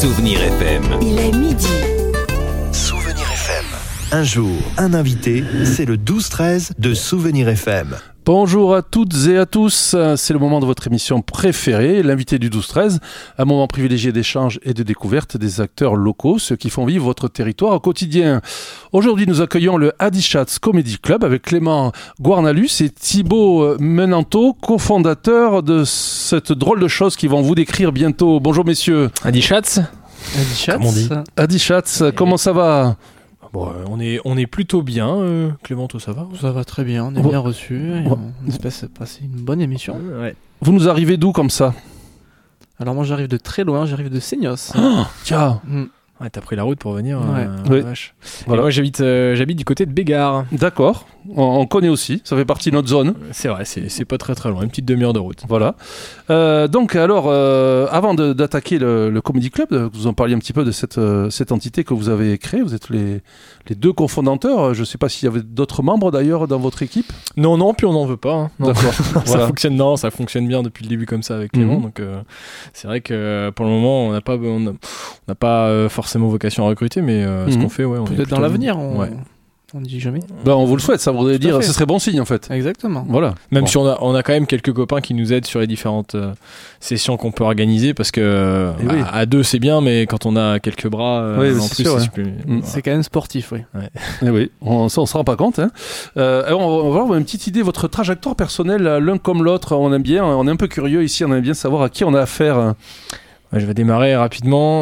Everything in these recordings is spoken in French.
Souvenir FM. Il est midi. Souvenir FM. Un jour, un invité, c'est le 12-13 de Souvenir FM. Bonjour à toutes et à tous, c'est le moment de votre émission préférée, l'invité du 12-13, un moment privilégié d'échange et de découverte des acteurs locaux, ceux qui font vivre votre territoire au quotidien. Aujourd'hui, nous accueillons le Hadichatz Comedy Club avec Clément Guarnalus et Thibaut Menanto, cofondateurs de cette drôle de chose qu'ils vont vous décrire bientôt. Bonjour messieurs. Hadichatz. Comment on dit ? Hadichatz, comment ça va ? Bon, on est plutôt bien. Clément, toi, ça va ? Ça va très bien, on est bien reçus. On espère passer une bonne émission. Ouais. Vous nous arrivez d'où comme ça ? Alors moi j'arrive de très loin, j'arrive de Seignos. Tiens. Ouais, t'as pris la route pour venir. Oui. Vache. Voilà. Et moi j'habite du côté de Bégard. D'accord, on connaît aussi, ça fait partie de notre zone. C'est vrai, c'est pas très loin, une petite demi-heure de route. Voilà. Donc alors, avant d'attaquer le Comedy Club, vous en parliez un petit peu de cette entité que vous avez créée. Vous êtes les deux cofondateurs. Je ne sais pas s'il y avait d'autres membres d'ailleurs dans votre équipe. Non, puis on n'en veut pas. Hein. Non. D'accord. Voilà. Ça fonctionne bien depuis le début comme ça avec Clément. Donc c'est vrai que pour le moment on n'a pas forcément vocation à recruter, mais ce qu'on fait, on peut-être dans l'avenir. On ne dit jamais. On vous le souhaite, ça voudrait dire, ce serait bon signe en fait. Exactement. Voilà. Même si on a quand même quelques copains qui nous aident sur les différentes sessions qu'on peut organiser, parce que à deux c'est bien, mais quand on a quelques bras en plus, c'est quand même sportif, oui. Ouais. Et oui, on se rend pas compte. Hein. On va avoir une petite idée, votre trajectoire personnelle, l'un comme l'autre, on est un peu curieux ici, on aime bien savoir à qui on a affaire. Je vais démarrer rapidement.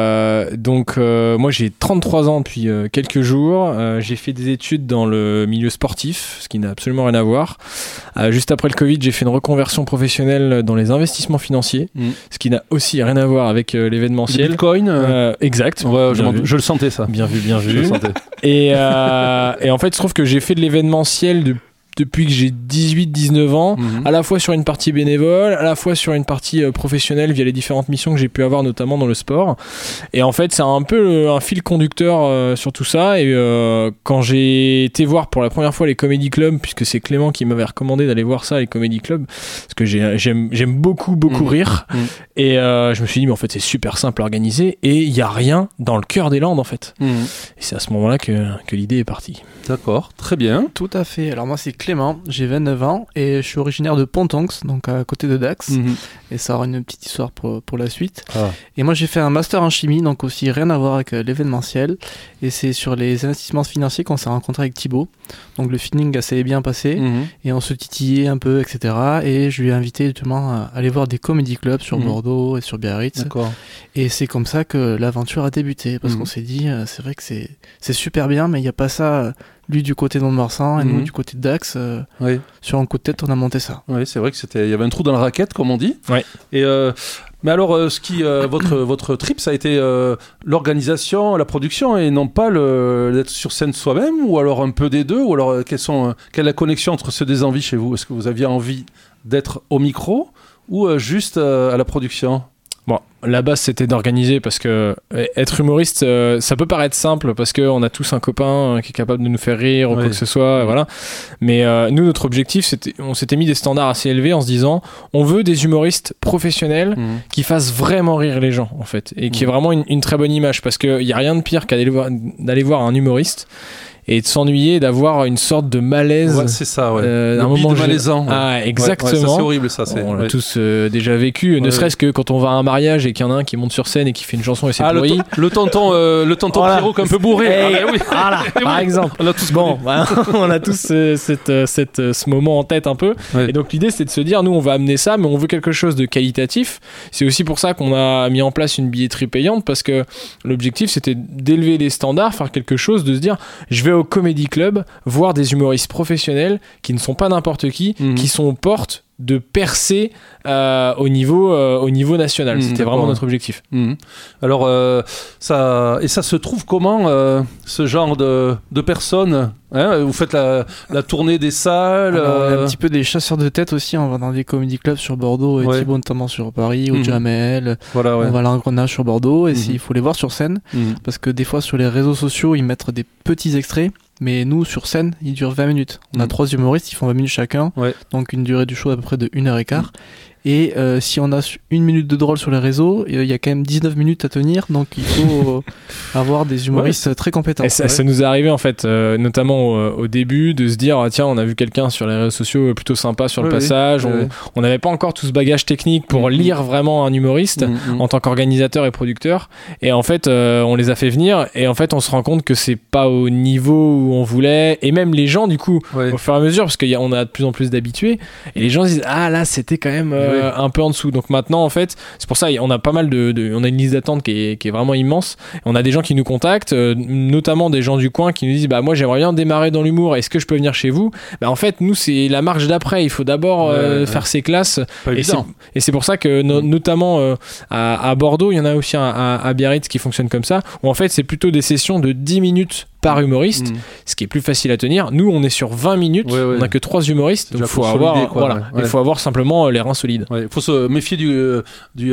Moi, j'ai 33 ans depuis quelques jours. J'ai fait des études dans le milieu sportif, ce qui n'a absolument rien à voir. Juste après le Covid, j'ai fait une reconversion professionnelle dans les investissements financiers, ce qui n'a aussi rien à voir avec l'événementiel. Le Bitcoin Exact. Ouais, je le sentais, ça. Bien vu. Je le sentais. Et en fait, il se trouve que j'ai fait de l'événementiel depuis que j'ai 18-19 ans, à la fois sur une partie bénévole, à la fois sur une partie professionnelle via les différentes missions que j'ai pu avoir, notamment dans le sport. Et en fait, c'est un peu un fil conducteur sur tout ça. Et quand j'ai été voir pour la première fois les comedy clubs, puisque c'est Clément qui m'avait recommandé d'aller voir ça, les comedy clubs, parce que j'aime beaucoup rire. Et je me suis dit, mais en fait, c'est super simple à organiser et il n'y a rien dans le cœur des Landes, en fait. Et c'est à ce moment-là que l'idée est partie. D'accord, très bien. Tout à fait. Alors moi, c'est Clément, j'ai 29 ans et je suis originaire de Pontonx, donc à côté de Dax. Et ça aura une petite histoire pour la suite. Et moi, j'ai fait un master en chimie, donc aussi rien à voir avec l'événementiel. Et c'est sur les investissements financiers qu'on s'est rencontré avec Thibaut. Donc le feeling s'est bien passé et on se titillait un peu, etc. Et je lui ai invité justement à aller voir des comedy clubs sur Bordeaux et sur Biarritz. D'accord. Et c'est comme ça que l'aventure a débuté, parce qu'on s'est dit, c'est vrai que c'est super bien, mais il n'y a pas ça... Lui du côté de Mont-de-Marsan et nous du côté de Dax. Sur un coup de tête, on a monté ça. Oui, c'est vrai qu'il y avait un trou dans la raquette, comme on dit. Ouais. Et mais alors, votre trip, ça a été l'organisation, la production, et non pas d'être sur scène soi-même, ou alors un peu des deux, ou alors quelle est la connexion entre ces deux envies chez vous ? Est-ce que vous aviez envie d'être au micro ou juste à la production ? Bon, la base c'était d'organiser, parce que être humoriste, ça peut paraître simple parce qu'on a tous un copain qui est capable de nous faire rire ou quoi que ce soit, voilà. Mais nous, notre objectif, on s'était mis des standards assez élevés en se disant, on veut des humoristes professionnels qui fassent vraiment rire les gens, en fait, et qui aient vraiment une très bonne image, parce qu'il n'y a rien de pire d'aller voir un humoriste et de s'ennuyer, d'avoir une sorte de malaise. Ouais, c'est ça, ouais. Un moment malaisant. Ah, exactement. Ouais, ça, c'est horrible, ça. On l'a tous déjà vécu, ne serait-ce que quand on va à un mariage et qu'il y en a un qui monte sur scène et qui fait une chanson et c'est pourri. Le tonton Pierrot un peu bourré. Par exemple. On a tous on a tous ce moment en tête un peu. Ouais. Et donc l'idée, c'est de se dire, nous, on va amener ça, mais on veut quelque chose de qualitatif. C'est aussi pour ça qu'on a mis en place une billetterie payante, parce que l'objectif, c'était d'élever les standards, faire quelque chose, de se dire, je vais au Comedy Club voir des humoristes professionnels qui ne sont pas n'importe qui sont aux portes de percer au niveau national. C'était vraiment notre objectif. Alors, ça se trouve comment, ce genre de personnes, hein, vous faites la tournée des salles. Alors, on est un petit peu des chasseurs de tête aussi. On va dans des comedy clubs sur Bordeaux et Thibaut notamment sur Paris, ou Jamel. Voilà, on va à l'Engrenage sur Bordeaux, et il faut les voir sur scène, parce que des fois sur les réseaux sociaux ils mettent des petits extraits, mais nous sur scène ils durent 20 minutes. On a 3 humoristes, ils font 20 minutes chacun, donc une durée du show à peu près de 1h15. Et si on a 1 minute de drôle sur les réseaux, il y a quand même 19 minutes à tenir, donc il faut avoir des humoristes très compétents. Et ça nous est arrivé en fait, notamment au début, de se dire tiens, on a vu quelqu'un sur les réseaux sociaux plutôt sympa sur le passage. On n'avait pas encore tout ce bagage technique pour lire vraiment un humoriste en tant qu'organisateur et producteur. Et en fait, on les a fait venir et en fait, on se rend compte que c'est pas au niveau où on voulait. Et même les gens, du coup, au fur et à mesure, parce qu'on a de plus en plus d'habitués, et les gens se disent ah là, c'était quand même un peu en dessous. Donc maintenant, en fait, c'est pour ça on a pas mal on a une liste d'attente qui est vraiment immense. On a des gens qui nous contactent, notamment des gens du coin qui nous disent bah moi j'aimerais bien démarrer dans l'humour. Est-ce que je peux venir chez vous? Bah en fait, nous c'est la marche d'après. Il faut d'abord faire ses classes. Et c'est pour ça que notamment à Bordeaux, il y en a aussi à Biarritz qui fonctionne comme ça, où en fait c'est plutôt des sessions de 10 minutes par humoriste, ce qui est plus facile à tenir. Nous, on est sur 20 minutes, on n'a que 3 humoristes, donc il faut avoir simplement les reins solides. Il faut se méfier de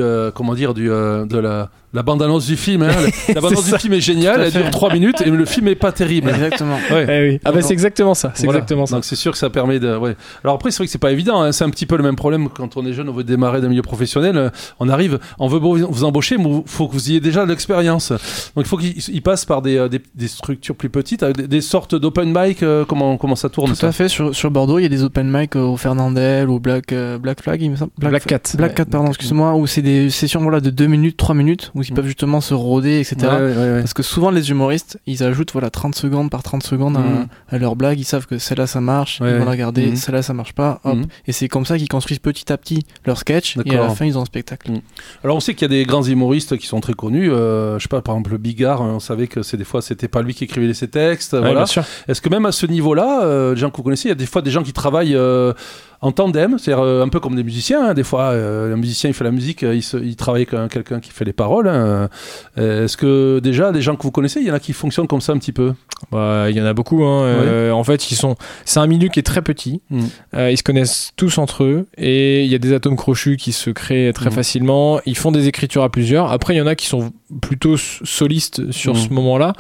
la bande-annonce du film. Hein. La bande-annonce du film est géniale, elle dure 3 minutes et le film est pas terrible. Exactement. C'est exactement ça. Exactement ça. Donc c'est sûr que ça permet de. Ouais. Alors après, c'est vrai que c'est pas évident. Hein. C'est un petit peu le même problème quand on est jeune, on veut démarrer d'un milieu professionnel. On arrive, on veut vous embaucher, mais il faut que vous ayez déjà de l'expérience. Donc il faut qu'il passe par des structures plus petites, des sortes d'open mic. Comment ça tourne? Tout à fait. Sur Bordeaux, il y a des open mic au Fernandel, au Black Flag, il me semble. Black Cat. Black Cat, pardon, excuse-moi, où c'est des sessions de 2 minutes, 3 minutes, où ils peuvent justement se rôder, etc. Parce que souvent les humoristes, ils ajoutent 30 secondes par 30 secondes à leur blague. Ils savent que celle-là ça marche, ils vont la garder, celle-là ça marche pas, hop. Et c'est comme ça qu'ils construisent petit à petit leur sketch. Et à la fin ils ont un spectacle. Alors on sait qu'il y a des grands humoristes qui sont très connus. Je sais pas, par exemple Bigard, on savait que des fois c'était pas lui qui écrivait ses textes. Voilà. Est-ce que même à ce niveau-là, les gens que vous connaissez, il y a des fois des gens qui travaillent en tandem, c'est-à-dire un peu comme des musiciens. Hein, des fois, un musicien il fait la musique, il travaille avec quelqu'un qui fait les paroles. Hein. Est-ce que déjà, des gens que vous connaissez, il y en a qui fonctionnent comme ça un petit peu? Il y en a beaucoup. Hein. En fait, c'est un milieu qui est très petit. Ils se connaissent tous entre eux et il y a des atomes crochus qui se créent très facilement. Ils font des écritures à plusieurs. Après, il y en a qui sont plutôt solistes sur ce moment-là.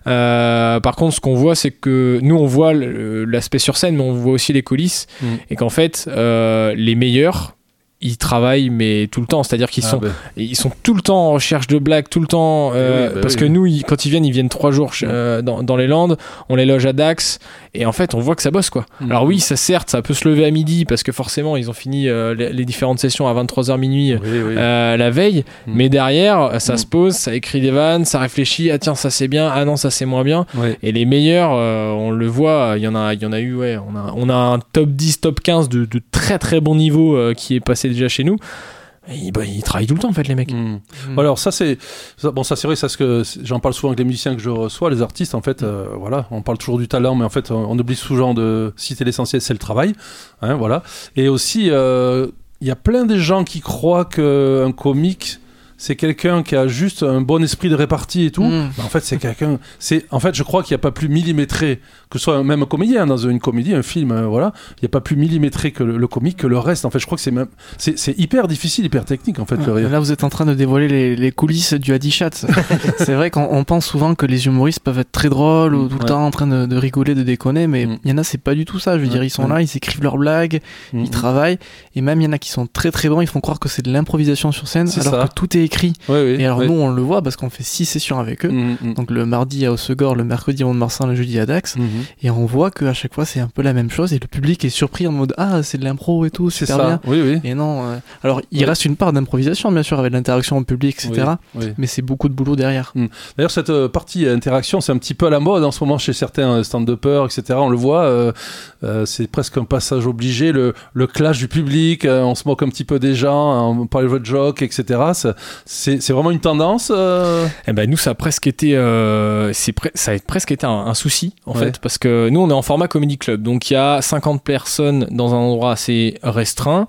Par contre, ce qu'on voit, c'est que nous, on voit l'aspect sur scène, mais on voit aussi les coulisses. Et qu'en fait, les meilleurs, ils travaillent mais tout le temps, c'est-à-dire qu'ils sont tout le temps en recherche de blagues, tout le temps parce que nous quand ils viennent 3 jours dans les Landes, on les loge à Dax et en fait on voit que ça bosse quoi. Alors oui, ça peut se lever à midi parce que forcément ils ont fini les différentes sessions à 23h minuit la veille, mais derrière ça se pose, ça écrit des vannes, ça réfléchit, ah tiens ça c'est bien, ah non ça c'est moins bien, et les meilleurs on le voit, il y en a eu on a un top 10, top 15 de très très bon niveau qui est passé déjà chez nous. Ils travaillent tout le temps en fait les mecs. Alors ça c'est vrai, ça, que j'en parle souvent avec les musiciens que je reçois, les artistes en fait, on parle toujours du talent, mais en fait on oublie souvent de citer l'essentiel, c'est le travail, hein, voilà. Et aussi il y a plein de gens qui croient qu'un comique c'est quelqu'un qui a juste un bon esprit de répartie et tout. En fait, je crois qu'il n'y a pas plus millimétré, que ce soit même un comédien dans une comédie, un film, il n'y a pas plus millimétré que le comique que le reste. En fait, je crois que c'est hyper difficile, hyper technique, en fait. Là, vous êtes en train de dévoiler les coulisses du Hadichat. C'est vrai qu'on pense souvent que les humoristes peuvent être très drôles ou tout le temps en train de rigoler, de déconner, mais il y en a, c'est pas du tout ça. Je veux dire, ils sont là, ils écrivent leurs blagues, ils travaillent, et même il y en a qui sont très très bons, ils font croire que c'est de l'improvisation sur scène, alors que tout est écrit. Et alors nous on le voit parce qu'on fait 6 sessions avec eux, donc le mardi à Hossegor, le mercredi à Mont-de-Marsan, le jeudi à Dax, et on voit qu'à chaque fois c'est un peu la même chose et le public est surpris en mode ah c'est de l'impro et tout, super bien. Et non, alors il reste une part d'improvisation bien sûr avec l'interaction au public, etc. Mais c'est beaucoup de boulot derrière. D'ailleurs cette partie interaction c'est un petit peu à la mode en ce moment chez certains stand-uppers, etc. On le voit, c'est presque un passage obligé, le clash du public, on se moque un petit peu des gens, on parle de votre joke, etc. C'est vraiment une tendance nous ça a presque été ça a presque été un souci en fait, parce que nous on est en format comedy club, donc il y a 50 personnes dans un endroit assez restreint,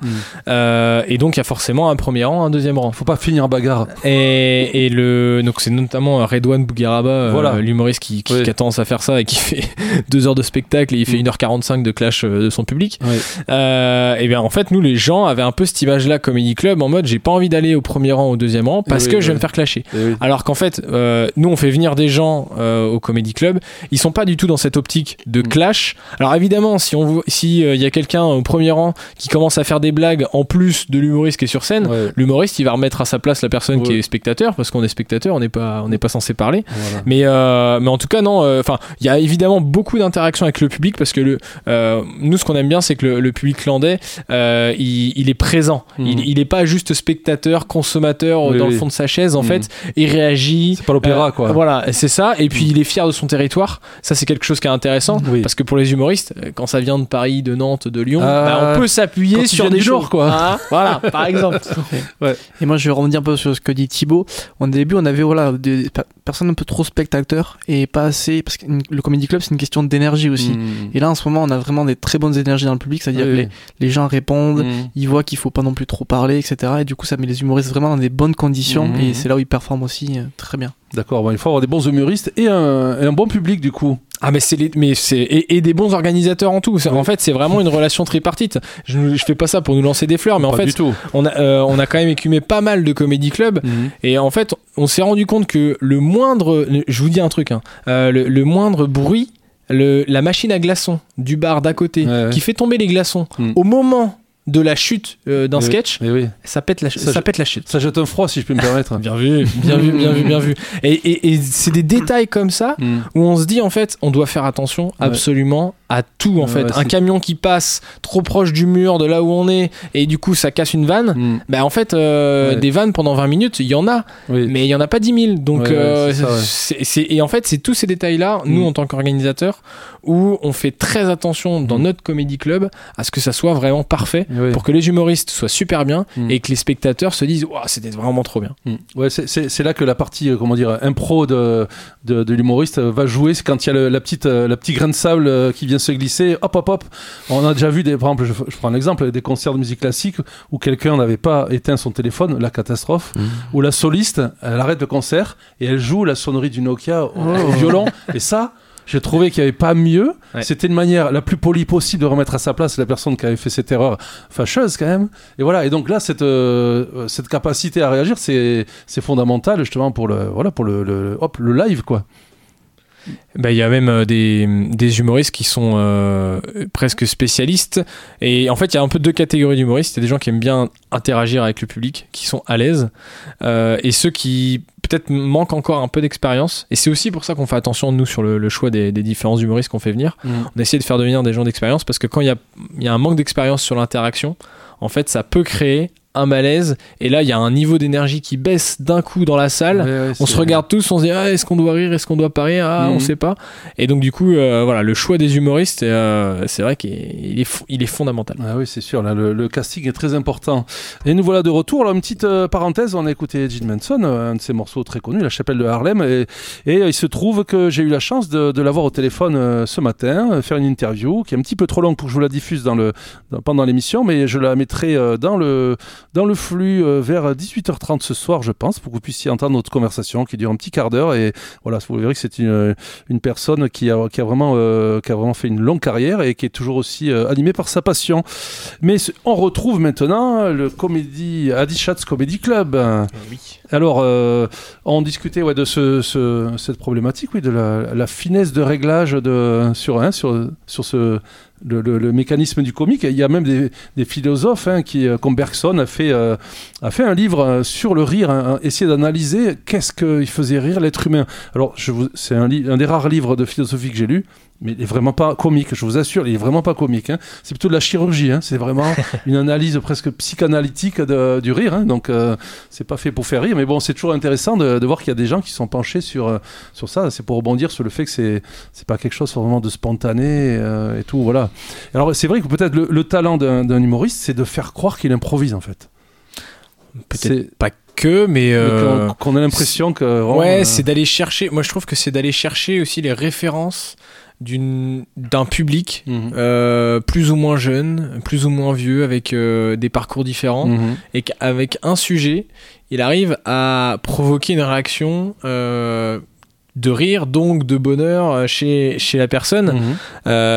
et donc il y a forcément un premier rang, un deuxième rang, faut pas finir en bagarre, et donc c'est notamment Redouane Bougueraba, l'humoriste qui a tendance à faire ça et qui fait 2 heures de spectacle et il fait 1h45 de clash de son public. Et bien en fait nous les gens avaient un peu cette image là comedy club en mode j'ai pas envie d'aller au premier rang, au deuxième spontanément parce que je vais me faire clasher. Alors qu'en fait, nous on fait venir des gens au Comedy Club, ils sont pas du tout dans cette optique de clash. Alors évidemment, si y a quelqu'un au premier rang qui commence à faire des blagues en plus de l'humoriste qui est sur scène, l'humoriste il va remettre à sa place la personne qui est spectateur, parce qu'on est spectateur, on n'est pas censé parler. Mais en tout cas non, enfin il y a évidemment beaucoup d'interactions avec le public, parce que nous ce qu'on aime bien, c'est que le public landais il est présent. Il est pas juste spectateur, consommateur dans le fond de sa chaise. En fait, il réagit. C'est pas l'opéra, quoi. Voilà, c'est ça. Et puis il est fier de son territoire. Ça, c'est quelque chose qui est intéressant, parce que pour les humoristes, quand ça vient de Paris, de Nantes, de Lyon, on peut s'appuyer sur des genres, quoi. Voilà, par exemple. Et moi, je vais rebondir un peu sur ce que dit Thibaut. Au début, on avait des personnes un peu trop spectateurs et pas assez, parce que le Comedy Club, c'est une question d'énergie aussi. Et là, en ce moment, on a vraiment des très bonnes énergies dans le public, c'est-à-dire que les gens répondent, ils voient qu'il faut pas non plus trop parler, etc. Et du coup, ça met les humoristes vraiment dans des bonnes conditions, et c'est là où ils performent aussi très bien. D'accord, il faut avoir des bons humoristes et un bon public, du coup. Ah, et des bons organisateurs en tout. En fait, c'est vraiment une relation tripartite. Je fais pas ça pour nous lancer des fleurs, mais en fait, on a quand même écumé pas mal de comédie clubs, et en fait, on s'est rendu compte que je vous dis un truc, le moindre bruit, la machine à glaçons du bar d'à côté qui fait tomber les glaçons au moment de la chute d'un sketch, ça pète la chute. Ça jette un froid, si je peux me permettre. Bien vu. Et c'est des détails comme ça où on se dit, en fait, on doit faire attention absolument à tout, en fait. Un camion qui passe trop proche du mur de là où on est, et du coup ça casse une vanne, en fait des vannes pendant 20 minutes il y en a, mais il y en a pas 10 000, donc et en fait c'est tous ces détails là, nous en tant qu'organisateurs, où on fait très attention dans notre comédie club à ce que ça soit vraiment parfait, pour que les humoristes soient super bien et que les spectateurs se disent c'était vraiment trop bien. C'est là que la partie impro de l'humoriste va jouer. C'est quand il y a la petite grain de sable qui vient se glisser, hop. On a déjà vu par exemple, je prends un exemple, des concerts de musique classique où quelqu'un n'avait pas éteint son téléphone, la catastrophe, où la soliste, elle arrête le concert et elle joue la sonnerie du Nokia au violon, et ça, j'ai trouvé qu'il n'y avait pas mieux. C'était une manière la plus polie possible de remettre à sa place la personne qui avait fait cette erreur fâcheuse quand même. Et voilà. Et donc là, cette capacité à réagir, c'est fondamental justement pour le live, quoi. Il y a même des humoristes qui sont presque spécialistes, et en fait il y a un peu deux catégories d'humoristes. Il y a des gens qui aiment bien interagir avec le public, qui sont à l'aise, et ceux qui peut-être manquent encore un peu d'expérience, et c'est aussi pour ça qu'on fait attention nous sur le choix des différents humoristes qu'on fait venir. On essaie de faire devenir des gens d'expérience, parce que quand il y a un manque d'expérience sur l'interaction, en fait ça peut créer un malaise, et là il y a un niveau d'énergie qui baisse d'un coup dans la salle. On se regarde tous, on se dit est-ce qu'on doit rire, est-ce qu'on doit pas rire, on sait pas, et donc du coup le choix des humoristes, c'est vrai qu'il est fondamental. Oui, c'est sûr, là le casting est très important. Et nous voilà de retour. Alors une petite parenthèse, on a écouté Gene Manson, un de ses morceaux très connus, La Chapelle de Harlem, et il se trouve que j'ai eu la chance de l'avoir au téléphone ce matin, faire une interview qui est un petit peu trop longue pour que je vous la diffuse pendant l'émission, mais je la mettrai dans le flux vers 18h30 ce soir, je pense, pour que vous puissiez entendre notre conversation qui dure un petit quart d'heure. Et voilà, vous verrez que c'est une personne qui a vraiment fait une longue carrière et qui est toujours aussi animée par sa passion. Mais on retrouve maintenant le Adi Schatz Comedy Club. Oui. Alors, on discutait de cette problématique, de la finesse de réglage sur le mécanisme du comique. Il y a même des philosophes comme Bergson a fait un livre sur le rire, essayer d'analyser qu'est-ce qui faisait rire l'être humain. Alors c'est un des rares livres de philosophie que j'ai lu, mais il n'est vraiment pas comique, je vous assure, il n'est vraiment pas comique. C'est plutôt de la chirurgie, c'est vraiment une analyse presque psychanalytique du rire. Donc c'est pas fait pour faire rire, mais bon, c'est toujours intéressant de voir qu'il y a des gens qui sont penchés sur ça. C'est pour rebondir sur le fait que c'est pas quelque chose vraiment de spontané et tout, voilà. Alors c'est vrai que peut-être le talent d'un humoriste, c'est de faire croire qu'il improvise, en fait. Peut-être pas que, mais qu'on a l'impression que vraiment, c'est d'aller chercher. Moi je trouve que c'est d'aller chercher aussi les références d'un public plus ou moins jeune, plus ou moins vieux, avec des parcours différents, et qu'avec un sujet il arrive à provoquer une réaction de rire, donc de bonheur chez la personne.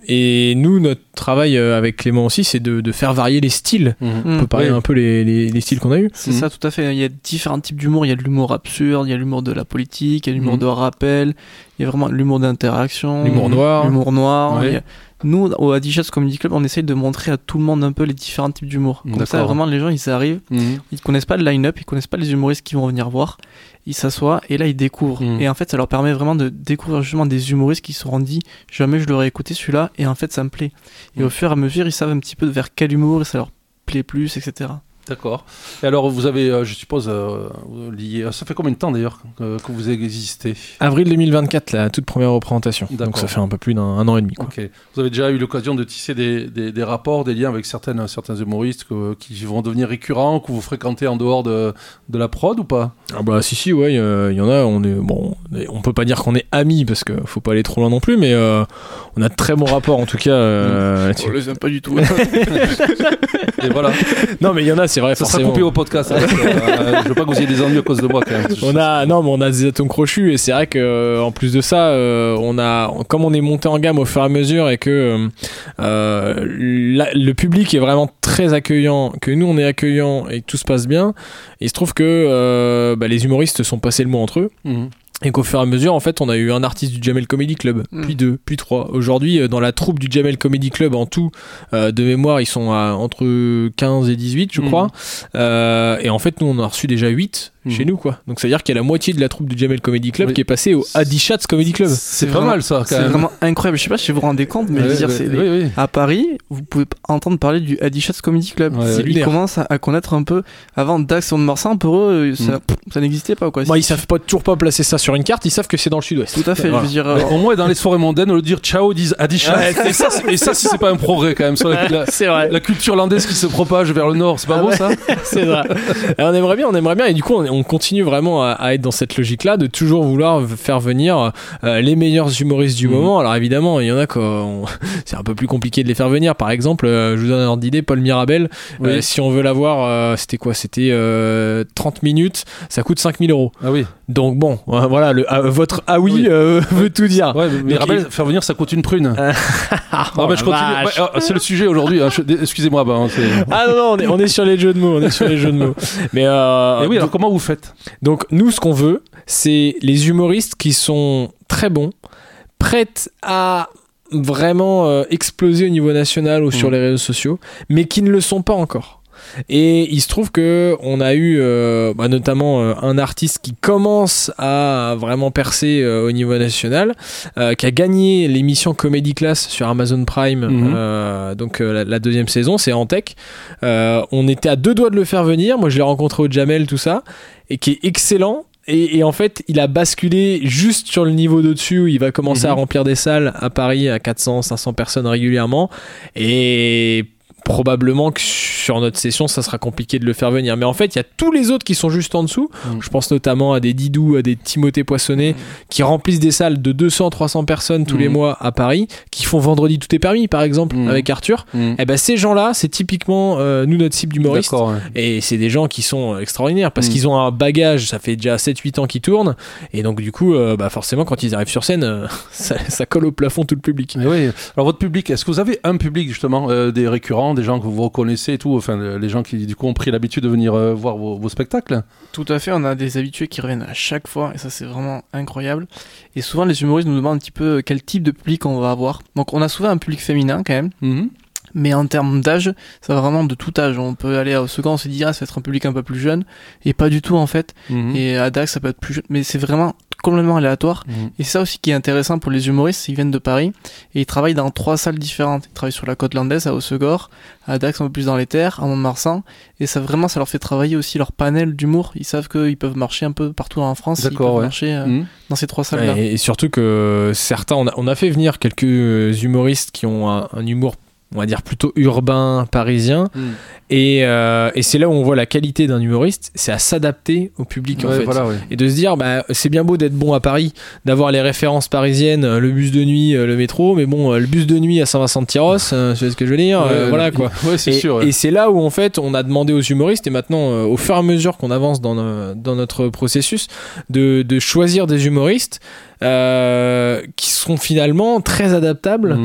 Et nous, notre travail avec Clément aussi, c'est de faire varier les styles. On peut parler un peu les styles qu'on a eu. C'est ça, tout à fait. Il y a différents types d'humour. Il y a de l'humour absurde, il y a l'humour de la politique, il y a l'humour de rappel, il y a vraiment l'humour d'interaction, l'humour noir. Ouais. Nous, au Adichat Comedy Club, on essaye de montrer à tout le monde un peu les différents types d'humour. Comme ça, vraiment, les gens, ils arrivent, ils connaissent pas le line-up, ils connaissent pas les humoristes qui vont venir voir. Ils s'assoient et là, ils découvrent. Et en fait, ça leur permet vraiment de découvrir justement des humoristes qui se sont dit, jamais je l'aurais écouté celui-là, et en fait, ça me plaît. Et au fur et à mesure, ils savent un petit peu vers quel humour ça leur plaît plus, etc. D'accord. Et alors, vous avez, je suppose, lié. Ça fait combien de temps d'ailleurs que vous existez ? Avril 2024, la toute première représentation. D'accord. Donc ça fait un peu plus d'un an et demi. Quoi. Ok. Vous avez déjà eu l'occasion de tisser des rapports, des liens avec certains humoristes qui vont devenir récurrents, que vous fréquentez en dehors de la prod ou pas ? Ah bah si, ouais, il y en a. On peut pas dire qu'on est amis parce que faut pas aller trop loin non plus, mais on a de très bons rapports en tout cas. On les aime pas du tout. Et voilà. Non, mais il y en a. C'est vrai, ça forcément. sera coupé au podcast. Je veux pas que vous ayez des ennuis à cause de moi quand même. On a des atomes crochus et c'est vrai que en plus de ça, comme on est monté en gamme au fur et à mesure et que le public est vraiment très accueillant, que nous on est accueillant et que tout se passe bien, il se trouve que les humoristes sont passés le mot entre eux. Et qu'au fur et à mesure, en fait, on a eu un artiste du Jamel Comedy Club, puis 2, puis 3. Aujourd'hui, dans la troupe du Jamel Comedy Club, en tout, de mémoire, ils sont entre 15 et 18, je crois. Et en fait, nous, on a reçu déjà 8 chez nous, quoi. Donc, c'est-à-dire qu'il y a la moitié de la troupe du Jamel Comedy Club qui est passée au Adichat Comedy Club. C'est pas mal, ça, quand même. C'est vraiment incroyable. Je sais pas si vous vous rendez compte, mais à Paris, vous pouvez entendre parler du Adichat Comedy Club. Ils commencent à connaître un peu. Avant Dax et Mont-de-Marsan, pour eux, ça n'existait pas, quoi. Ils savent toujours pas placer ça sur une carte, ils savent que c'est dans le sud-ouest. Tout à fait, je veux dire. Au moins, dans les soirées mondaines, au lieu de dire ciao, ils disent Adichat. Et ça, si c'est pas un progrès, quand même. C'est vrai. La culture landaise qui se propage vers le nord, c'est pas beau, ça ? C'est vrai. On aimerait bien. Et du coup, on continue vraiment à être dans cette logique-là, de toujours vouloir faire venir les meilleurs humoristes du moment. Alors évidemment, il y en a c'est un peu plus compliqué de les faire venir. Par exemple, je vous donne un ordre d'idée, Paul Mirabel, si on veut l'avoir, c'était quoi ? C'était 30 minutes, ça coûte 5 000 €. Ah oui. Donc bon, voilà, votre ah oui veut tout dire. Ouais, mais Mirabel, faire venir, ça coûte une prune. Je continue. C'est le sujet aujourd'hui. Excusez-moi. Non, on est sur les jeux de mots. Mais et oui, alors comment vous faites ? Donc nous, ce qu'on veut, c'est les humoristes qui sont très bons, prêts à vraiment exploser au niveau national ou sur les réseaux sociaux, mais qui ne le sont pas encore. Et il se trouve que on a eu notamment un artiste qui commence à vraiment percer au niveau national, qui a gagné l'émission Comedy Class sur Amazon Prime, donc la deuxième saison, c'est Antec. On était à 2 doigts de le faire venir. Moi, je l'ai rencontré au Jamel, tout ça, et qui est excellent. Et en fait, il a basculé juste sur le niveau d'au-dessus où il va commencer à remplir des salles à Paris à 400, 500 personnes régulièrement. Et probablement que sur notre session, ça sera compliqué de le faire venir. Mais en fait, il y a tous les autres qui sont juste en dessous. Je pense notamment à des Didou, à des Timothée Poissonnet, qui remplissent des salles de 200, 300 personnes tous les mois à Paris, qui font Vendredi Tout est permis, par exemple, avec Arthur. Et ben ces gens-là, c'est typiquement nous, notre cible d'humoriste. Et c'est des gens qui sont extraordinaires parce qu'ils ont un bagage, ça fait déjà 7-8 ans qu'ils tournent. Et donc, du coup, forcément, quand ils arrivent sur scène, ça colle au plafond tout le public. Et oui. Alors, votre public, est-ce que vous avez un public, justement, des récurrents, des gens que vous reconnaissez et tout, enfin les gens qui du coup ont pris l'habitude de venir voir vos spectacles ? Tout à fait, on a des habitués qui reviennent à chaque fois et ça c'est vraiment incroyable. Et souvent les humoristes nous demandent un petit peu quel type de public on va avoir. Donc on a souvent un public féminin quand même. Mais en termes d'âge, ça va vraiment de tout âge. On peut aller au second, on se dit ça va être un public un peu plus jeune, et pas du tout en fait. Et à Dax, ça peut être plus jeune, mais c'est vraiment complètement aléatoire. Et c'est ça aussi qui est intéressant pour les humoristes, c'est qu'ils viennent de Paris et ils travaillent dans 3 salles différentes. Ils travaillent sur la côte landaise, à Hossegor, à Dax un peu plus dans les terres, à Mont-de-Marsan. Et ça vraiment, ça leur fait travailler aussi leur panel d'humour. Ils savent qu'ils peuvent marcher un peu partout en France. Ils peuvent marcher dans ces 3 salles-là. Et surtout que certains, on a fait venir quelques humoristes qui ont un humour, on va dire plutôt urbain, parisien, et c'est là où on voit la qualité d'un humoriste, c'est à s'adapter au public en fait. Et de se dire c'est bien beau d'être bon à Paris, d'avoir les références parisiennes, le bus de nuit, le métro, mais bon, le bus de nuit à Saint-Vincent-de-Tyros, tu vois ce que je veux dire, voilà quoi. C'est sûr. Et c'est là où en fait on a demandé aux humoristes, et maintenant au fur et à mesure qu'on avance dans notre processus, de choisir des humoristes qui sont finalement très adaptables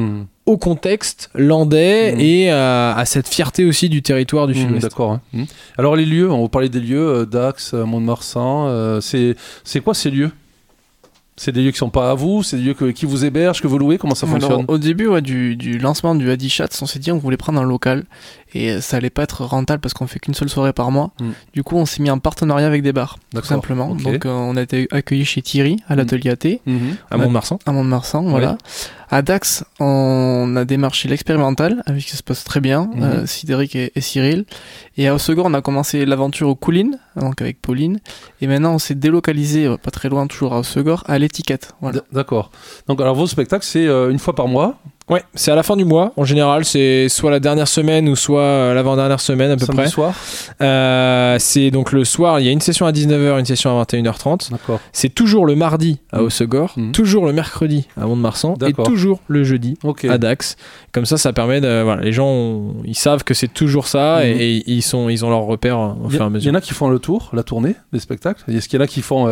au contexte landais et à cette fierté aussi du territoire du Sud-Ouest. D'accord. Alors les lieux, on va parler des lieux, Dax, Mont-de-Marsan, c'est quoi ces lieux ? C'est des lieux qui sont pas à vous, c'est des lieux qui vous hébergent, que vous louez, comment ça fonctionne ? Alors, au début du lancement du Hadichat, on s'est dit on voulait prendre un local et ça allait pas être rentable parce qu'on fait qu'une seule soirée par mois. Du coup on s'est mis en partenariat avec des bars, tout simplement. Okay. Donc on a été accueillis chez Thierry à l'atelier AT, à Mont-de-Marsan. À Mont-de-Marsan, voilà. À Dax, on a démarché l'expérimental, avec qui ça se passe très bien, Cédric et Cyril. Et à Hossegor, on a commencé l'aventure aux Coulines, donc avec Pauline. Et maintenant, on s'est délocalisé, pas très loin, toujours à Hossegor, à l'Étiquette. Voilà. D'accord. Donc, alors, vos spectacles, c'est une fois par mois ? Ouais, c'est à la fin du mois. En général, c'est soit la dernière semaine ou soit l'avant-dernière semaine à peu près. Samedi soir. C'est donc le soir, il y a une session à 19h, une session à 21h30. D'accord. C'est toujours le mardi à Hossegor, toujours le mercredi à Mont-de-Marsan et toujours le jeudi à Dax. Comme ça permet de... Voilà, les gens, ils savent que c'est toujours ça et ils ont leur repère au fur et à mesure. Il y en a qui font le tour, la tournée des spectacles. Est-ce qu'il y en a qui font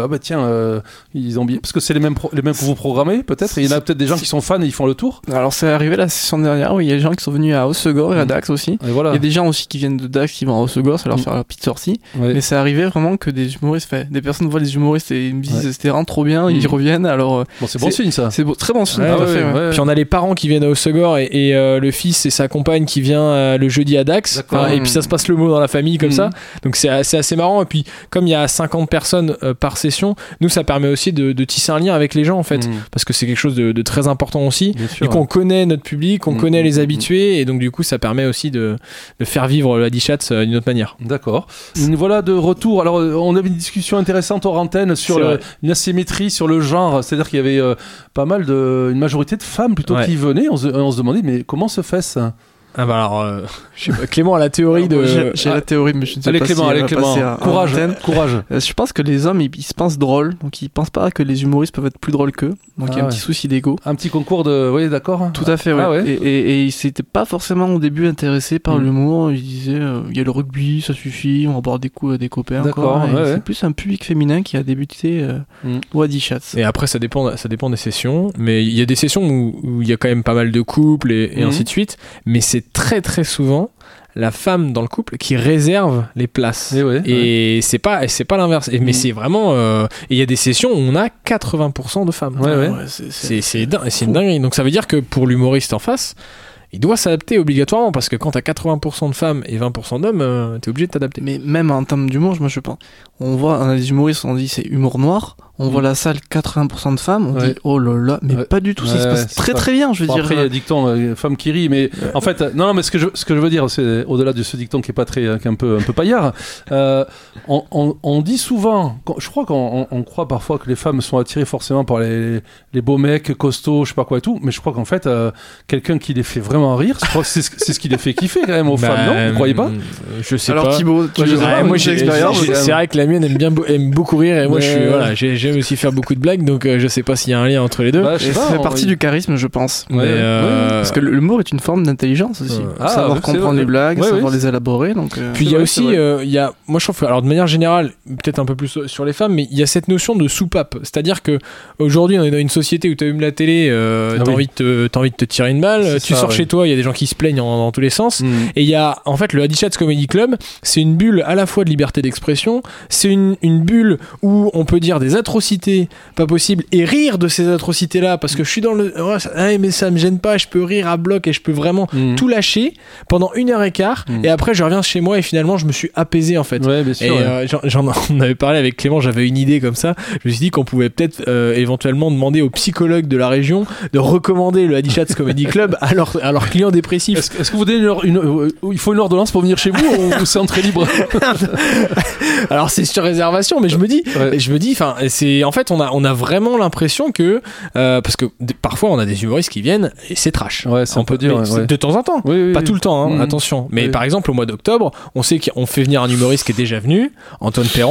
ils ont parce que c'est les mêmes que vous programmez peut-être. Et il y en a peut-être des gens qui sont fans et ils font le tour. Alors c'est arrivé la session dernière où il y a des gens qui sont venus à Hossegor et à Dax aussi. Et voilà. Il y a des gens aussi qui viennent de Dax qui vont à Hossegor, ça leur fait leur petite sortie. Ouais. Mais c'est arrivé vraiment que des humoristes, des personnes voient les humoristes et ils me disent c'était vraiment trop bien, ils reviennent. Alors bon, c'est bon signe ça. C'est très bon signe. Puis on a les parents qui viennent à Hossegor et le fils et sa compagne qui vient le jeudi à Dax. Et puis ça se passe le mot dans la famille comme ça. Donc c'est assez marrant. Et puis comme il y a 50 personnes par session, nous ça permet aussi de tisser un lien avec les gens en fait, parce que c'est quelque chose de très important aussi. Du coup on connaît notre public, on connaît les habitués et donc du coup ça permet aussi de faire vivre le Hadichat d'une autre manière. D'accord. Voilà de retour. Alors on avait une discussion intéressante hors antenne sur une asymétrie sur le genre, c'est-à-dire qu'il y avait pas mal une majorité de femmes plutôt qui venaient. On se demandait mais comment se fait ça ? Ah bah alors, je sais pas, Clément a la théorie de... J'ai la théorie, mais je ne sais pas Clément, si Clément. Courage. Je pense que les hommes, ils se pensent drôles, donc ils pensent pas que les humoristes peuvent être plus drôles qu'eux. Donc il y a un petit souci d'ego. Un petit concours de... Oui, d'accord. Tout à fait, ouais. Et ils s'étaient pas forcément au début intéressés par l'humour. Ils disaient, il y a le rugby, ça suffit, on va boire des coups à des copains. D'accord. C'est plus un public féminin qui a débuté au Hadichat. Et après, ça dépend des sessions, mais il y a des sessions où il y a quand même pas mal de couples et ainsi de suite, mais c'est très très souvent la femme dans le couple qui réserve les places et c'est pas l'inverse mais c'est vraiment il y a des sessions où on a 80% de femmes. C'est une dinguerie. Donc ça veut dire que pour l'humoriste en face, il doit s'adapter obligatoirement parce que quand t'as 80% de femmes et 20% d'hommes, t'es obligé de t'adapter. Mais même en termes d'humour, moi je pense, on a des humoristes, on dit c'est humour noir, on voit la salle 80% de femmes, on dit oh là là, mais pas du tout, ça se passe très très bien, je veux dire. Après, il y a dicton femme qui rit, mais en fait, non, mais ce que je veux dire, c'est au-delà de ce dicton qui est pas très, qui est un peu paillard. On dit souvent, je crois qu'on croit parfois que les femmes sont attirées forcément par les beaux mecs costauds, je sais pas quoi et tout, mais je crois qu'en fait, quelqu'un qui les fait vraiment rire, je crois que c'est ce qui les fait kiffer quand même aux femmes, non ? Vous croyez pas ? Je sais pas. Alors Thibaut, moi j'ai l'expérience. C'est vrai que la mienne aime beaucoup rire et moi j'aime aussi faire beaucoup de blagues, donc je sais pas s'il y a un lien entre les deux. Ça fait partie du charisme, je pense. Parce que l'humour est une forme d'intelligence aussi. Savoir comprendre les blagues, savoir les élaborer. Donc, puis il y a aussi, moi je trouve que, alors de manière générale, peut-être un peu plus sur les femmes, mais il y a cette notion de soupape. C'est-à-dire que aujourd'hui on est dans une société où tu allumes la télé, t'as envie de te tirer une balle, tu sors chez toi, il y a des gens qui se plaignent dans tous les sens. Et il y a en fait le Hadichat Comedy Club, c'est une bulle à la fois de liberté d'expression, c'est une bulle où on peut dire des atrocités pas possibles et rire de ces atrocités là parce que je suis dans le mais ça me gêne pas, je peux rire à bloc et je peux vraiment tout lâcher pendant 1h15 et après je reviens chez moi et finalement je me suis apaisé en fait. Bien sûr, on avait parlé avec Clément, j'avais une idée comme ça, je me suis dit qu'on pouvait peut-être éventuellement demander aux psychologues de la région de recommander le Hadichat Comedy Club à leurs clients dépressifs. Est-ce que vous donnez il faut une ordonnance pour venir chez vous ou c'est entrée libre? Alors c'est sur réservation, mais je me dis enfin c'est en fait on a vraiment l'impression que parce que parfois on a des humoristes qui viennent et c'est trash. On peut dire de temps en temps, pas tout le temps attention, mais par exemple au mois d'octobre on sait qu'on fait venir un humoriste qui est déjà venu, Antoine Perron,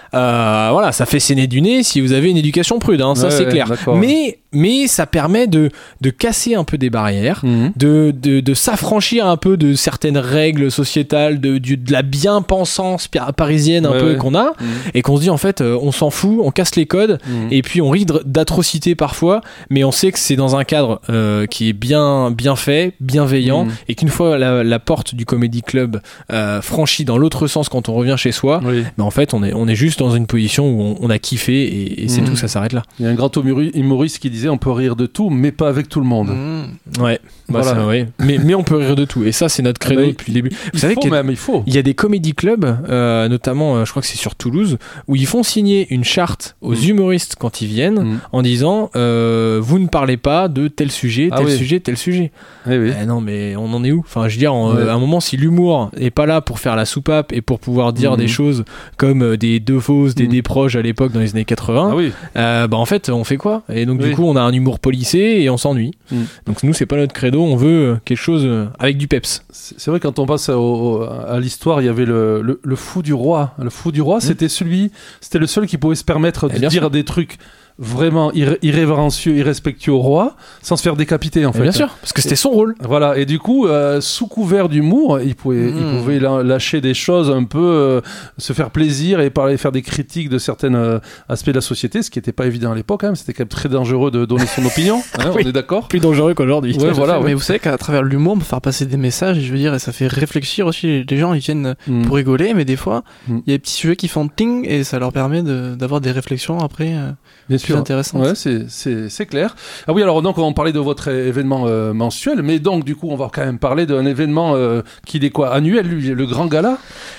voilà, ça fait saigner du nez si vous avez une éducation prude, hein, ça c'est clair. Mais ça permet de casser un peu des barrières, de s'affranchir un peu de certaines règles sociétales, de la bien-pensance parisienne un peu qu'on a, et qu'on se dit en fait on s'en fout, on casse les codes, et puis on rit d'atrocités parfois, mais on sait que c'est dans un cadre qui est bien fait, bienveillant, et qu'une fois la porte du Comedy Club franchie dans l'autre sens quand on revient chez soi, mais en fait on est juste dans une position où on a kiffé et c'est tout, ça s'arrête là. Il y a un grand humoriste qui disait on peut rire de tout mais pas avec tout le monde. Ouais, voilà. Mais on peut rire de tout, et ça c'est notre credo depuis le début. Vous savez il y a des comédie clubs, notamment je crois que c'est sur Toulouse, où ils font signer une charte aux humoristes quand ils viennent en disant vous ne parlez pas de tel sujet, tel sujet. Non mais on en est où? Enfin je veux dire, à un moment, si l'humour est pas là pour faire la soupape et pour pouvoir dire des choses comme des deux fausses, des proches à l'époque dans les années 80, en fait on fait quoi? Et donc du coup on a un humour policé et on s'ennuie. Donc nous c'est pas notre credo, on veut quelque chose avec du peps. C'est vrai, quand on passe à l'histoire, il y avait le fou du roi. Le fou du roi, c'était le seul qui pouvait se permettre de dire des trucs vraiment irrévérencieux, irrespectueux au roi, sans se faire décapiter en fait. Bien sûr, parce que c'était son rôle. Voilà, et du coup, sous couvert d'humour, il pouvait lâcher des choses un peu, se faire plaisir et faire des critiques de certains aspects de la société, ce qui n'était pas évident à l'époque. C'était quand même très dangereux de donner son opinion. On est d'accord. Plus dangereux qu'aujourd'hui. Mais vous savez qu'à travers l'humour, on peut faire passer des messages, et je veux dire, et ça fait réfléchir aussi. Les gens, ils viennent pour rigoler, mais des fois, il y a des petits sujets qui font ting, et ça leur permet d'avoir des réflexions après. Bien sûr. Intéressant. Ouais, c'est clair. Ah oui, alors donc on parlait de votre événement mensuel, mais donc du coup on va quand même parler d'un événement qui est quoi, annuel, le grand gala.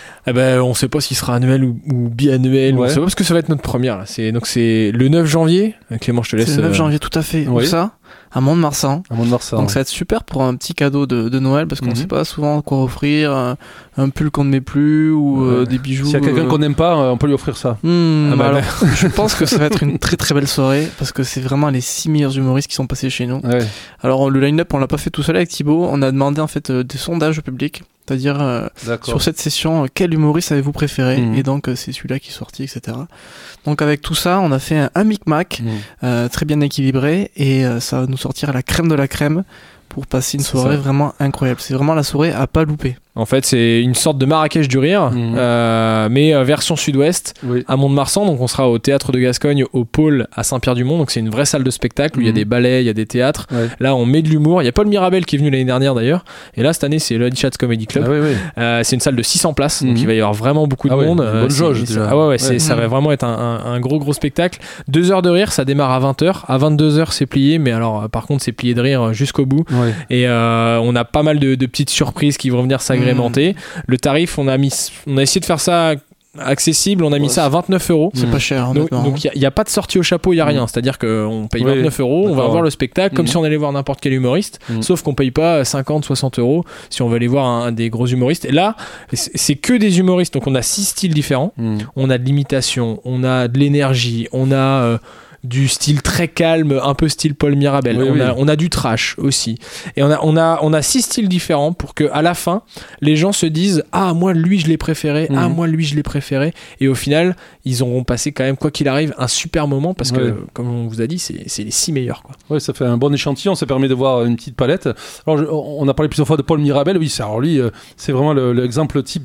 On sait pas s'il sera annuel ou biannuel, on sait pas, parce que ça va être notre première là. C'est le 9 janvier. Clément, je te laisse. C'est le 9 janvier, tout à fait. Où ça? À Mont-de-Marsan. Donc ça va être super pour un petit cadeau de Noël, parce qu'on sait pas souvent quoi offrir, un pull qu'on ne met plus ou des bijoux. S'il y a quelqu'un qu'on n'aime pas, on peut lui offrir ça. Alors, je pense que ça va être une très très belle soirée, parce que c'est vraiment les 6 meilleurs humoristes qui sont passés chez nous. Alors le line-up, on l'a pas fait tout seul avec Thibaut, on a demandé en fait des sondages au public. C'est-à-dire sur cette session, quel humoriste avez-vous préféré, et donc c'est celui-là qui est sorti, etc. Donc avec tout ça, on a fait un micmac très bien équilibré, et ça va nous sortir la crème de la crème pour passer une soirée vraiment incroyable. C'est vraiment la soirée à pas louper. En fait, c'est une sorte de Marrakech du rire, mais version sud-ouest, à Mont-de-Marsan. Donc on sera au Théâtre de Gascogne, au Pôle à Saint-Pierre-du-Mont. Donc c'est une vraie salle de spectacle où il y a des ballets, il y a des théâtres. Là, on met de l'humour. Il y a Paul Mirabel qui est venu l'année dernière d'ailleurs. Et là, cette année, c'est le Headshot Comedy Club. C'est une salle de 600 places, donc il va y avoir vraiment beaucoup de monde. Bonne jauge. Ça va vraiment être un gros spectacle. 2 heures de rire, ça démarre à 20h. À 22h, c'est plié, mais alors par contre, c'est plié de rire jusqu'au bout. Et on a pas mal de petites surprises qui vont venir s'agrémenter. Le tarif, on a essayé de faire ça accessible, on a mis ça à 29 €. C'est pas cher. Donc il n'y a pas de sortie au chapeau, il n'y a rien. C'est-à-dire qu'on paye 29 €, on va voir le spectacle comme si on allait voir n'importe quel humoriste, sauf qu'on paye pas 50, 60 € si on veut aller voir un des gros humoristes. Et là, c'est que des humoristes, donc on a 6 styles différents. On a de l'imitation, on a de l'énergie, on a du style très calme, un peu style Paul Mirabel. On a du trash aussi. Et on a 6 styles différents pour que à la fin, les gens se disent moi lui je l'ai préféré, moi lui je l'ai préféré. Et au final, ils auront passé quand même, quoi qu'il arrive, un super moment, parce que comme on vous a dit, c'est les 6 meilleurs, quoi. Ouais, ça fait un bon échantillon, ça permet de voir une petite palette. Alors on a parlé plusieurs fois de Paul Mirabel. Alors lui, c'est vraiment l'exemple type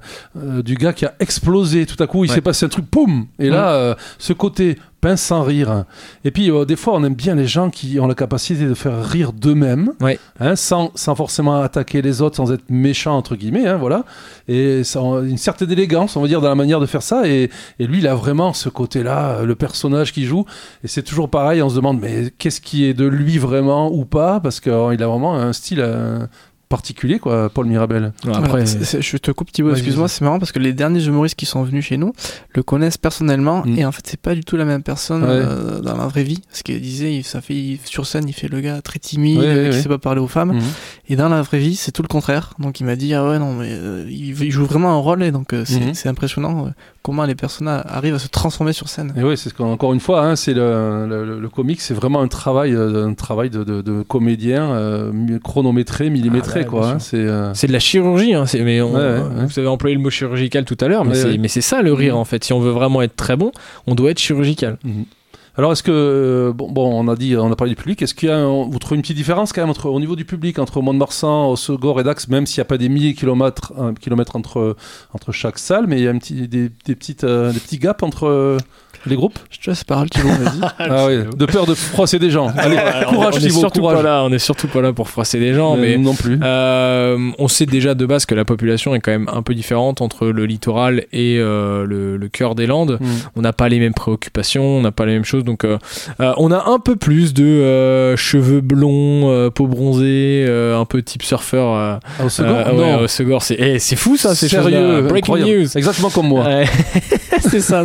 du gars qui a explosé tout à coup. Il s'est passé un truc, poum. Et là, ce côté pince sans rire. Et puis des fois on aime bien les gens qui ont la capacité de faire rire d'eux-mêmes, sans forcément attaquer les autres, sans être méchant entre guillemets, voilà. Et ça, une certaine élégance, on va dire, dans la manière de faire ça. Et lui, il a vraiment ce côté-là, le personnage qu'il joue. Et c'est toujours pareil, on se demande mais qu'est-ce qui est de lui vraiment ou pas, parce qu'il a vraiment un style particulier, quoi, Paul Mirabel. Après, je te coupe Thibaut, excuse-moi, c'est marrant parce que les derniers humoristes qui sont venus chez nous le connaissent personnellement, et en fait c'est pas du tout la même personne dans la vraie vie. Ce qu'il disait, sur scène il fait le gars très timide, qui sait pas parler aux femmes, et dans la vraie vie c'est tout le contraire. Donc il m'a dit non mais il joue vraiment un rôle, et donc c'est impressionnant comment les personnes arrivent à se transformer sur scène. Et oui, c'est encore une fois, c'est le comique, c'est vraiment un travail de comédien chronométré, millimétré. fait, quoi. Hein, c'est de la chirurgie. Hein, vous avez employé le mot chirurgical tout à l'heure, mais c'est ça le rire, en fait. Si on veut vraiment être très bon, on doit être chirurgical. Alors, est-ce que, on a parlé du public, est-ce qu'il y a, vous trouvez une petite différence quand même au niveau du public entre Mont-de-Marsan, Hossegor et Dax, même s'il n'y a pas des milliers de kilomètres entre chaque salle, mais il y a des petits gaps entre les groupes? Je te laisse parler, Thibaut, vas-y. Ah oui, de peur de froisser des gens. Allez, courage Thibaut, courage. On est surtout pas là pour froisser des gens, mais non plus. On sait déjà de base que la population est quand même un peu différente entre le littoral et le cœur des Landes. On n'a pas les mêmes préoccupations, on n'a pas les mêmes choses, donc on a un peu plus de cheveux blonds, peau bronzée, un peu type surfeur. Hossegor, Hossegor, c'est fou ça, c'est sérieux, breaking incroyable. news. Exactement comme moi. c'est ça.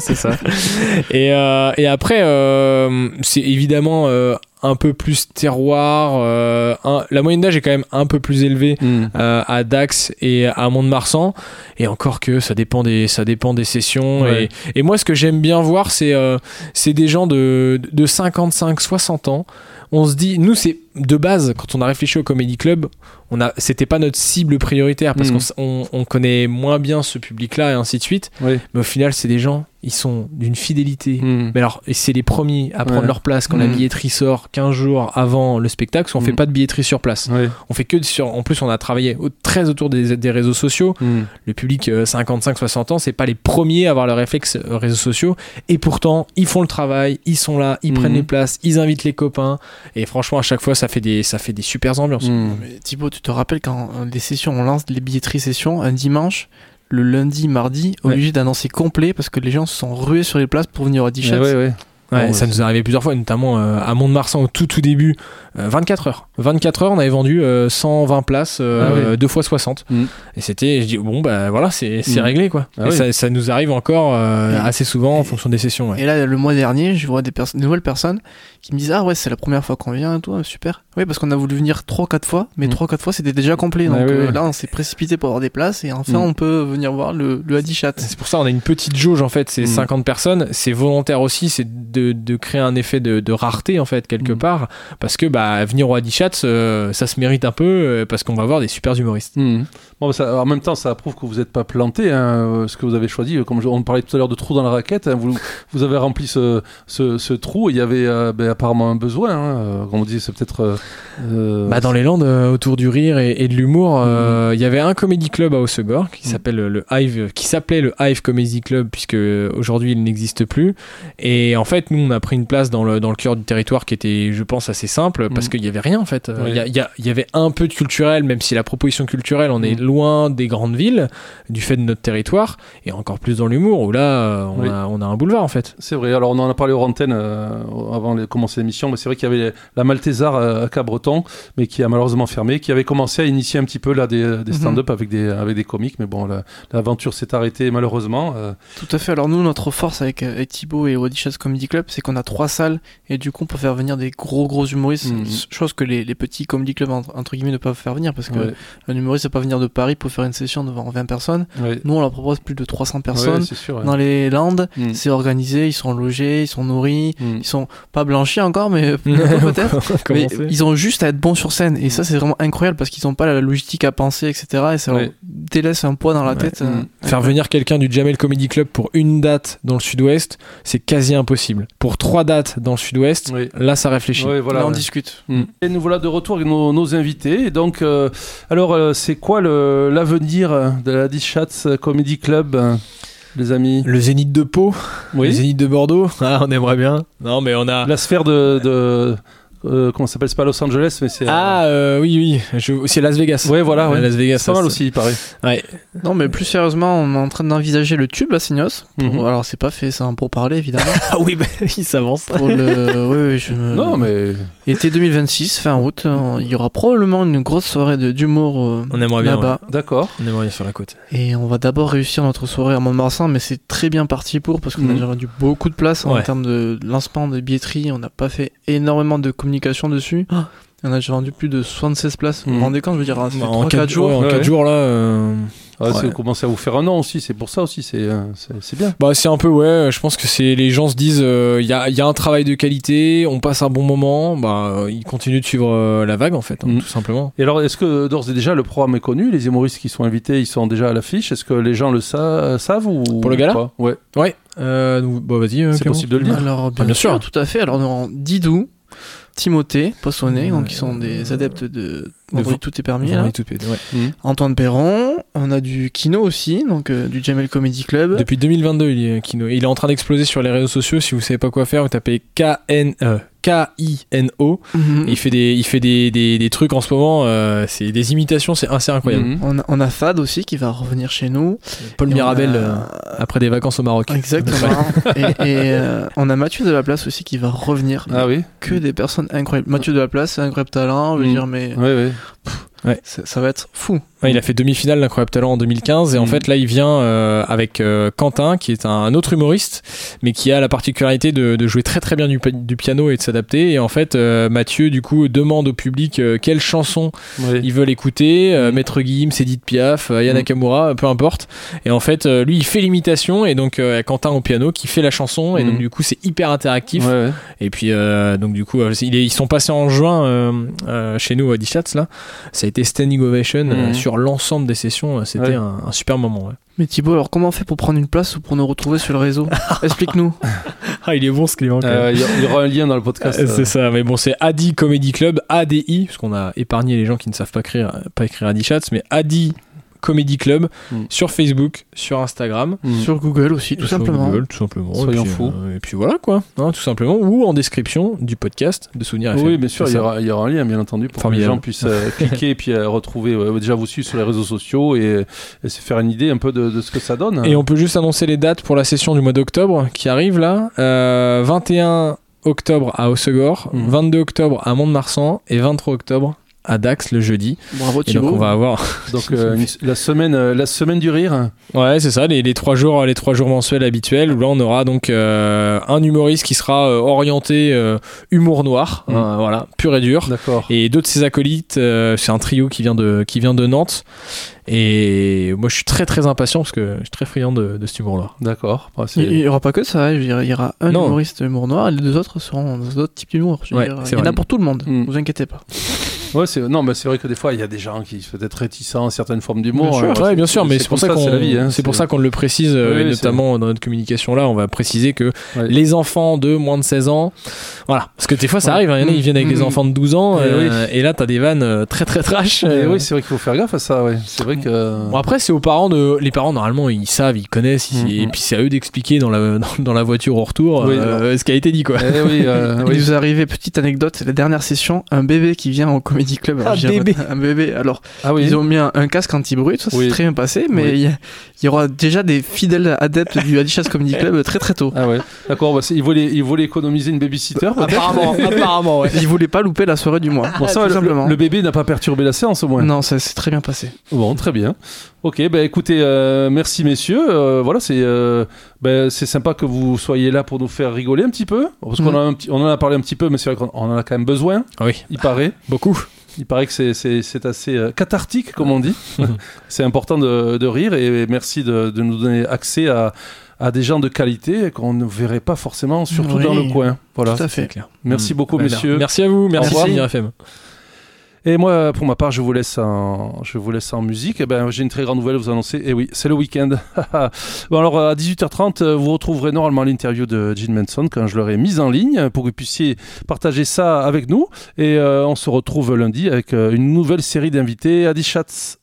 Et après, c'est évidemment un peu plus terroir. La moyenne d'âge est quand même un peu plus élevée à Dax et à Mont-de-Marsan. Et encore que ça dépend des sessions. Ouais. Et moi, ce que j'aime bien voir, c'est des gens de 55-60 ans. On se dit, nous, c'est de base, quand on a réfléchi au Comedy Club, c'était pas notre cible prioritaire parce qu'on connaît moins bien ce public-là et ainsi de suite. Oui. Mais au final, c'est des gens, ils sont d'une fidélité. Mais alors, et c'est les premiers à prendre leur place quand la billetterie sort 15 jours avant le spectacle, parce qu'on fait pas de billetterie sur place. On fait que en plus, on a travaillé très autour des réseaux sociaux. Le public 55-60 ans, c'est pas les premiers à avoir le réflexe réseaux sociaux. Et pourtant, ils font le travail, ils sont là, ils prennent les places, ils invitent les copains. Et franchement, à chaque fois, ça fait des super ambiances. Mais Thibaut, tu te rappelles quand les sessions, on lance les billetteries sessions un dimanche, le lundi, mardi, obligé d'annoncer complet parce que les gens se sont rués sur les places pour venir au Dichat. Ça nous est arrivé plusieurs fois, notamment à Mont-de-Marsan au tout début. 24 heures, on avait vendu 120 places, 2 fois 60. Et c'était, je dis, bon, bah voilà, c'est réglé, quoi. Ça nous arrive encore assez souvent en fonction des sessions. Ouais. Et là, le mois dernier, je vois des nouvelles personnes qui me disent, ah ouais, c'est la première fois qu'on vient et tout, super. Oui, parce qu'on a voulu venir 3-4 fois, mais 3-4 fois c'était déjà complet. Donc là, on s'est précipité pour avoir des places et enfin, on peut venir voir le Hadichat. C'est pour ça on a une petite jauge, en fait, c'est 50 personnes. C'est volontaire aussi, c'est de créer un effet de rareté, en fait, quelque part. Parce que, venir au Hadichat, ça se mérite un peu parce qu'on va voir des super humoristes. Bon, en même temps, ça prouve que vous n'êtes pas planté, ce que vous avez choisi. Comme on parlait tout à l'heure de trou dans la raquette, vous avez rempli ce trou. Il y avait apparemment un besoin. Comme on dit, c'est peut-être. Dans les Landes, autour du rire et de l'humour, il y avait un comedy club à Hossegor qui s'appelait le Hive Comedy Club, puisque aujourd'hui il n'existe plus. Et en fait, nous, on a pris une place dans le cœur du territoire qui était, je pense, assez simple parce qu'il y avait rien, en fait. Il y avait un peu de culturel, même si la proposition culturelle, on est loin des grandes villes du fait de notre territoire, et encore plus dans l'humour où là on a un boulevard, en fait. C'est vrai. Alors on en a parlé aux antennes avant de commencer l'émission, mais c'est vrai qu'il y avait la Maltésard à Cabreton, mais qui a malheureusement fermé, qui avait commencé à initier un petit peu là des stand-up avec des comiques, mais bon, l'aventure s'est arrêtée malheureusement. Tout à fait. Alors nous, notre force avec Thibaut et Hadichat Comedy Club, c'est qu'on a 3 salles et du coup on peut faire venir des gros humoristes, chose que les petits comedy clubs entre guillemets ne peuvent faire venir, parce que un humoriste ne peut pas venir de Paris pour faire une session devant 20 personnes. Nous on leur propose plus de 300 personnes dans les Landes. C'est organisé, ils sont logés, ils sont nourris, ils sont pas blanchis encore, mais peut-être. Mais ils ont juste à être bons sur scène, et ça c'est vraiment incroyable parce qu'ils n'ont pas la logistique à penser, etc. Et ça leur délaisse un poids dans la tête. Faire venir quelqu'un du Jamel Comedy Club pour une date dans le sud-ouest, c'est quasi impossible. Pour 3 dates dans le sud-ouest, là ça réfléchit. Là on discute. Et nous voilà de retour avec nos invités. Et donc, alors c'est quoi l'avenir de la Hadichat Comedy Club, les amis? Le Zénith de Pau, le Zénith de Bordeaux, on aimerait bien. Non, mais on a la sphère de comment ça s'appelle, c'est pas Los Angeles, mais c'est oui, c'est Las Vegas. Voilà, Las Vegas, c'est pas mal aussi, il paraît. Non, mais plus sérieusement, on est en train d'envisager le tube à Signos. Alors c'est pas fait, c'est un pourparler évidemment. Oui, il s'avance. Non, mais été 2026, fin août, il y aura probablement une grosse soirée d'humour on aimerait bien là-bas. D'accord. On aimerait bien sur la côte. Et on va d'abord réussir notre soirée à Mont-de-Marsan, mais c'est très bien parti parce qu'on a déjà rendu beaucoup de place en termes de lancement de billetterie. On n'a pas fait énormément de communication dessus. On a déjà vendu plus de 76 places. Vous vous rendez compte, je veux dire, en 4 jours. En 4 jours là. Vous commencez à vous faire un nom aussi, c'est pour ça aussi, c'est bien. Bah, c'est un peu, je pense que les gens se disent, il y a un travail de qualité, on passe un bon moment, ils continuent de suivre la vague en fait, tout simplement. Et alors, est-ce que d'ores et déjà le programme est connu, les humoristes qui sont invités, ils sont déjà à l'affiche, est-ce que les gens le savent ou pour le gala? Ouais. Vas-y. C'est possible de le dire. Alors, bien sûr, tout à fait. Alors, nous avons Didou, Timothée Poissonnet, donc qui sont des adeptes de Vendredi tout est permis. Antoine Perron, on a du Kino aussi, donc du Jamel Comedy Club. Depuis 2022, il est Kino. Il est en train d'exploser sur les réseaux sociaux. Si vous savez pas quoi faire, vous tapez K-I-N-O. Il fait des trucs en ce moment, c'est des imitations, c'est assez incroyable. On a Fad aussi qui va revenir chez nous. Paul Mirabel après des vacances au Maroc. Exactement. et on a Mathieu Delaplace aussi qui va revenir. Ah oui. Que des personnes incroyables. Mathieu Delaplace, c'est un incroyable talent, je veux dire, mais ça va être fou. Il a fait demi-finale d'Incroyable Talent en 2015 et en fait là il vient avec Quentin qui est un autre humoriste mais qui a la particularité de jouer très très bien du piano et de s'adapter, et en fait Mathieu du coup demande au public quelles chansons ils veulent écouter, Maître Gims, Edith Piaf, Aya Nakamura, peu importe, et en fait lui il fait l'imitation et donc Quentin au piano qui fait la chanson et donc du coup c'est hyper interactif et puis donc du coup ils sont passés en juin chez nous à Dichatz, là ça a été standing ovation sur l'ensemble des sessions, c'était un super moment. Mais Thibaut, alors comment on fait pour prendre une place ou pour nous retrouver sur le réseau? Explique-nous. Il est bon ce Clément. Il y aura un lien dans le podcast. C'est ça, mais bon, c'est Adi Comedy Club, ADI, parce qu'on a épargné les gens qui ne savent pas écrire Adi Chats, mais Adi Comedy Club sur Facebook, sur Instagram, sur Google aussi, tout simplement. Soyons fous. Et puis voilà quoi, tout simplement, ou en description du podcast de Souvenir FM. Oui, bien sûr, il y aura un lien, bien entendu, pour que les gens puissent cliquer et puis retrouver, déjà vous suivre sur les réseaux sociaux et se faire une idée un peu de ce que ça donne. Et on peut juste annoncer les dates pour la session du mois d'octobre qui arrive là. 21 octobre à Hossegor, 22 octobre à Mont-de-Marsan et 23 octobre à Dax le jeudi. Bravo Thibaut. Et donc on va avoir la semaine du rire. Ouais, c'est ça, les 3 jours mensuels habituels où là on aura donc un humoriste qui sera orienté humour noir, voilà, pur et dur. D'accord. Et deux de ses acolytes, c'est un trio qui vient de Nantes. Et moi je suis très très impatient parce que je suis très friand de cet humour noir. D'accord. Il n'y aura pas que ça, il y aura un humoriste humour noir et les deux autres seront d'autres types d'humour. Il y en a pour tout le monde, vous inquiétez pas. Ouais, c'est vrai que des fois il y a des gens qui sont peut-être réticents à certaines formes d'humour. Bien sûr, mais c'est pour ça qu'on le précise, notamment dans notre communication là, on va préciser que les enfants de moins de 16 ans, voilà, parce que des fois ça arrive, il y en a ils viennent avec des enfants de 12 ans et là t'as des vannes très très trash. Oui, c'est vrai qu'il faut faire gaffe à ça, c'est vrai que... Bon, après c'est aux parents les parents normalement ils savent, ils connaissent, et puis c'est à eux d'expliquer dans la voiture au retour ce qui a été dit quoi. Il nous est arrivé, petite anecdote, la dernière session, un bébé qui vient au Comedy Club. Un bébé. Alors, ils ont mis un casque anti-bruit, ça s'est très bien passé, mais il y aura déjà des fidèles adeptes du Adichatz Comedy Club très très tôt. Ah ouais, d'accord, ils voulaient économiser une babysitter. Apparemment, ouais. Ils voulaient pas louper la soirée du mois. Bon, ça, tout simplement. Le bébé n'a pas perturbé la séance au moins. Non, ça s'est très bien passé. Bon, très bien. Ok, écoutez, merci messieurs. Voilà, c'est sympa que vous soyez là pour nous faire rigoler un petit peu, parce qu'on en a parlé un petit peu, mais c'est vrai qu'on en a quand même besoin. Oui, il paraît. Beaucoup. Il paraît que c'est assez cathartique, comme on dit. C'est important de rire, et merci de nous donner accès à des gens de qualité qu'on ne verrait pas forcément, surtout dans le coin. Voilà. Tout à fait. Clair. Merci beaucoup, messieurs. Merci à vous. Merci Souvenir FM. Et moi, pour ma part, je vous laisse en musique. J'ai une très grande nouvelle à vous annoncer. Et oui, c'est le week-end. Bon, alors, à 18h30, vous retrouverez normalement l'interview de Gene Manson quand je l'aurai mise en ligne pour que vous puissiez partager ça avec nous. Et on se retrouve lundi avec une nouvelle série d'invités à Dichatz.